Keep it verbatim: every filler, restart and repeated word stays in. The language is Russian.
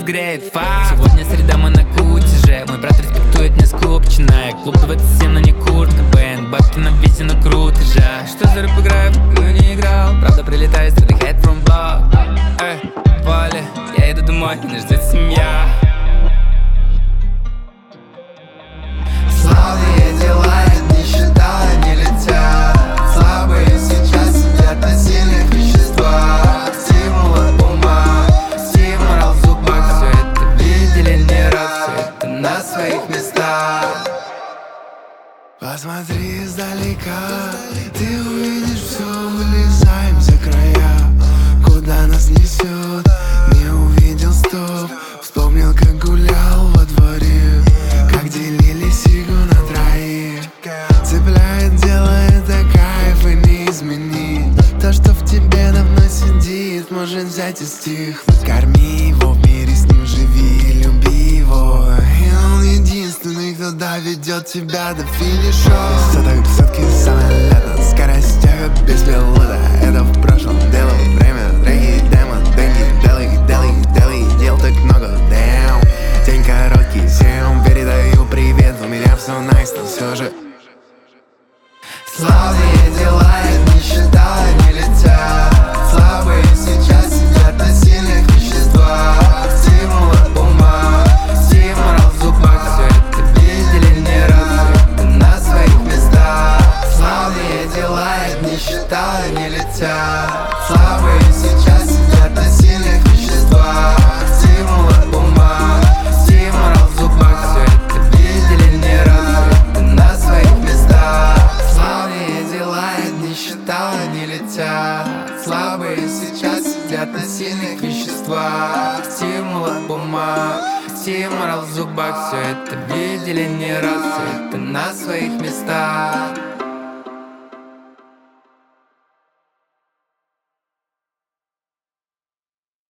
греет факт. Сегодня среда, мы на кутеже. Мой брат респектует мне скупчиной. Клуб двадцать семь, но не куртка. Бэнд, бабки на визе, но круто же. Что за рэп играю, в какую не играл. Правда прилетает through the head from block. Эй, поле, я иду домой, меня ждет семья. Слабые дела и нищета не летят. Слабые сейчас сидят на сильных веществах. Стимул от ума, стимул в зубах. Все это видели не раз, все это На своих местах. Посмотри издалека, ты увидишь все, вылезаем за края. Куда нас несет, не увидел стоп. Вспомнил, как гулял во дворе, как делили сигу на троих. Цепляет, делает, а кайф и не изменить. То, что в тебе давно сидит, может взять и стихнуть. Корми его в мире, с ним живи, люби его. И он единственный, кто доведет тебя до финиша. Соток сотки самолета, скорость тяга без пилота. Это в прошлом дело, время, дорогие демо, деньги, делай, делай, делай, дел так много, damn. День короткий, всем передаю привет, у меня все найс, но все же слабые дела и нищета не летят. Слабые сейчас сидят на сильных веществах. Стимул от ума, стимул в зубах. Все это видели не раз, все это На своих местах. Слабые дела и нищета не летят. Слабые сейчас сидят на сильных веществах. Стимул от ума, стимул в зубах. Все это видели не раз, все это На своих местах. Слабые дела и нищета не летят. Слабые сейчас сидят на сильных веществах. Стимул от ума, стимул в зубах. Все это видели не раз, все это на своих местах.